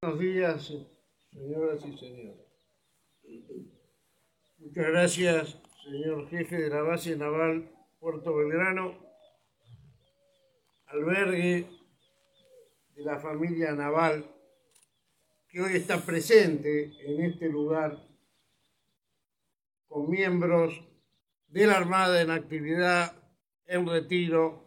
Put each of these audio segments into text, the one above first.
Buenos días, señoras y señores. Muchas gracias, señor jefe de la base naval Puerto Belgrano, albergue de la familia naval que hoy está presente en este lugar con miembros de la Armada en actividad, en retiro,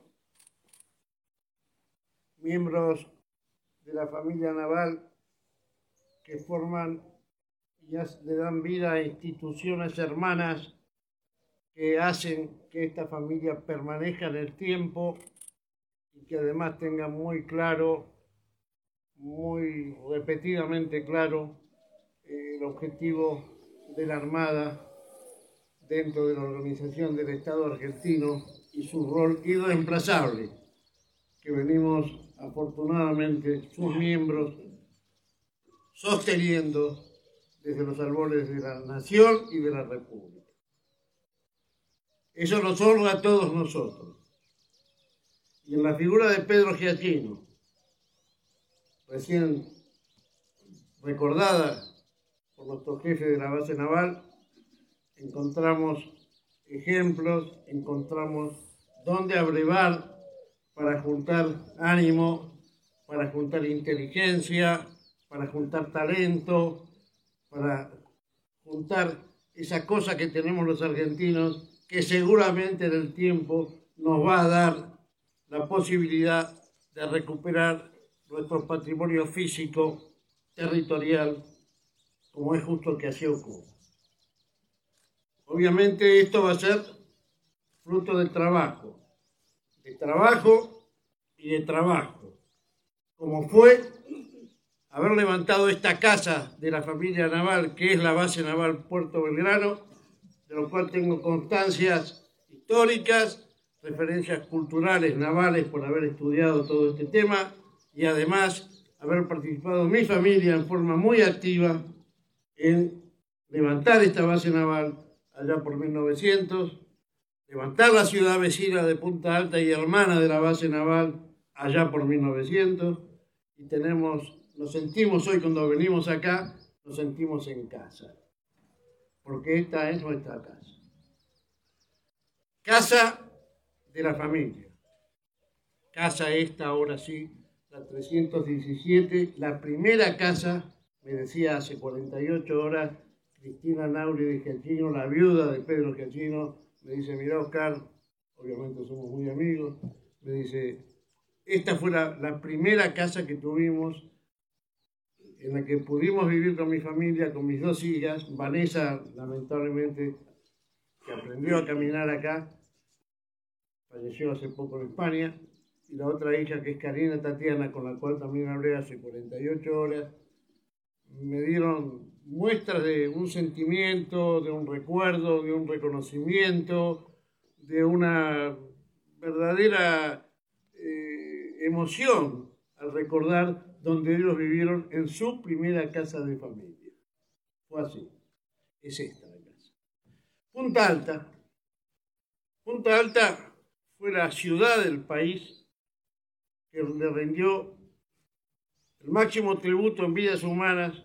miembros de la familia naval que forman y le dan vida a instituciones hermanas que hacen que esta familia permanezca en el tiempo y que además tenga muy claro, muy repetidamente claro, el objetivo de la Armada dentro de la organización del Estado argentino y su rol irreemplazable que venimos afortunadamente sus miembros sosteniendo desde los albores de la nación y de la república. Eso nos honra a todos nosotros. Y en la figura de Pedro Giachino, recién recordada por nuestro jefe de la base naval, encontramos ejemplos, encontramos dónde abrevar para juntar ánimo, para juntar inteligencia, para juntar talento, para juntar esa cosa que tenemos los argentinos que seguramente en el tiempo nos va a dar la posibilidad de recuperar nuestro patrimonio físico, territorial, como es justo que así ocurra. Obviamente esto va a ser fruto de trabajo y de trabajo, como fue haber levantado esta casa de la familia naval, que es la base naval Puerto Belgrano, de lo cual tengo constancias históricas, referencias culturales navales por haber estudiado todo este tema y además haber participado mi familia en forma muy activa en levantar esta base naval allá por 1900, levantar la ciudad vecina de Punta Alta y hermana de la base naval allá por 1900 y nos sentimos hoy cuando venimos acá, nos sentimos en casa, porque esta es nuestra casa. Casa de la familia. Casa esta, ahora sí, la 317, la primera casa, me decía hace 48 horas, Cristina Nauri de Giachino, la viuda de Pedro Giachino, me dice, mira Oscar, obviamente somos muy amigos, me dice, esta fue la primera casa que tuvimos en la que pudimos vivir con mi familia, con mis dos hijas. Vanessa, lamentablemente, que aprendió a caminar acá, falleció hace poco en España, y la otra hija, que es Karina Tatiana, con la cual también hablé hace 48 horas, me dieron muestras de un sentimiento, de un recuerdo, de un reconocimiento, de una verdadera emoción al recordar donde ellos vivieron en su primera casa de familia. Fue así. Es esta la casa. Punta Alta. Punta Alta fue la ciudad del país que le rindió el máximo tributo en vidas humanas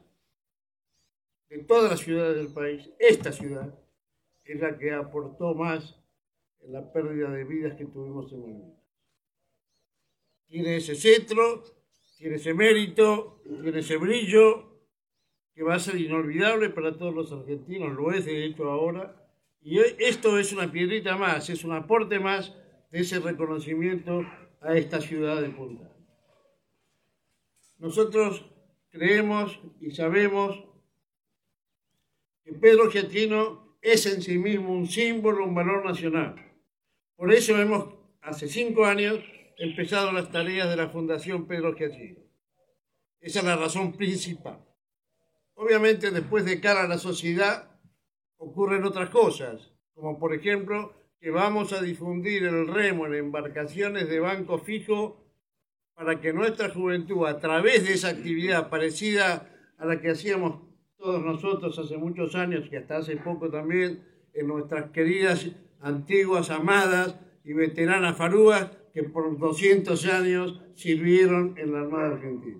de todas las ciudades del país. Esta ciudad es la que aportó más en la pérdida de vidas que tuvimos en Malvinas. Tiene ese cetro, tiene ese mérito, tiene ese brillo que va a ser inolvidable para todos los argentinos, lo es de hecho ahora, y esto es una piedrita más, es un aporte más de ese reconocimiento a esta ciudad de Punta Alta. Nosotros creemos y sabemos que Pedro Giachino es en sí mismo un símbolo, un valor nacional. Por eso hemos, hace 5 años, empezado las tareas de la Fundación Pedro Giachino. Esa es la razón principal. Obviamente, después de cara a la sociedad, ocurren otras cosas, como por ejemplo, que vamos a difundir el remo en embarcaciones de banco fijo para que nuestra juventud, a través de esa actividad parecida a la que hacíamos todos nosotros hace muchos años, y hasta hace poco también, en nuestras queridas, antiguas, amadas y veteranas farúas, que por 200 años sirvieron en la Armada Argentina.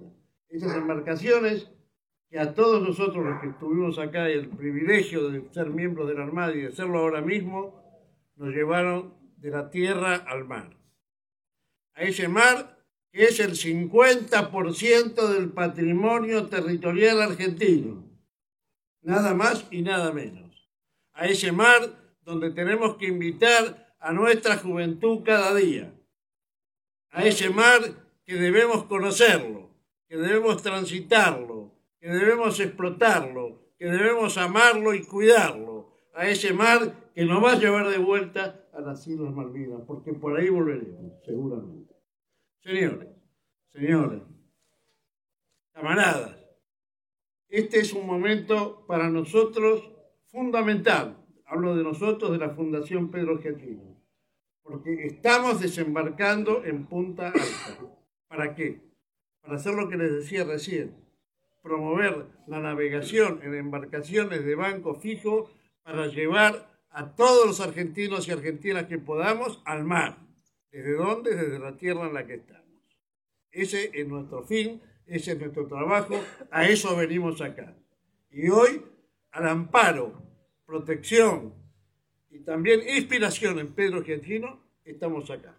Esas embarcaciones que a todos nosotros los que estuvimos acá y el privilegio de ser miembros de la Armada y de serlo ahora mismo, nos llevaron de la tierra al mar. A ese mar que es el 50% del patrimonio territorial argentino. Nada más y nada menos. A ese mar donde tenemos que invitar a nuestra juventud cada día. A ese mar que debemos conocerlo, que debemos transitarlo, que debemos explotarlo, que debemos amarlo y cuidarlo. A ese mar que nos va a llevar de vuelta a las Islas Malvinas, porque por ahí volveremos, seguramente. Señores, señoras, camaradas, este es un momento para nosotros fundamental. Hablo de nosotros, de la Fundación Pedro Giacchino, porque estamos desembarcando en Punta Alta. ¿Para qué? Para hacer lo que les decía recién, promover la navegación en embarcaciones de banco fijo para llevar a todos los argentinos y argentinas que podamos al mar. ¿Desde dónde? Desde la tierra en la que estamos. Ese es nuestro fin, ese es nuestro trabajo, a eso venimos acá. Y hoy, al amparo, protección y también inspiración en Pedro Giacchino, estamos acá.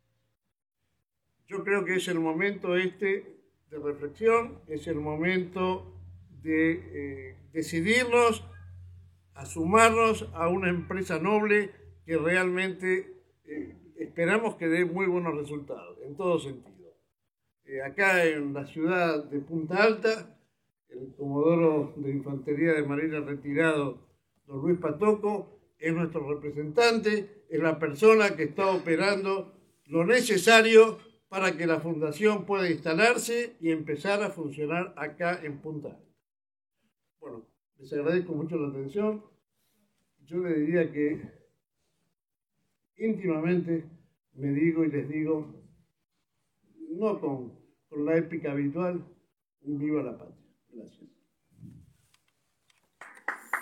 Yo creo que es el momento de reflexión, es el momento de decidirnos a sumarnos a una empresa noble que realmente esperamos que dé muy buenos resultados, en todo sentido. Acá en la ciudad de Punta Alta, el comodoro de Infantería de Marina retirado, don Luis Patoco, es nuestro representante, es la persona que está operando lo necesario para que la fundación pueda instalarse y empezar a funcionar acá en Punta Alta. Bueno, les agradezco mucho la atención. Yo le diría que íntimamente me digo y les digo, no con la épica habitual, viva la patria. Gracias.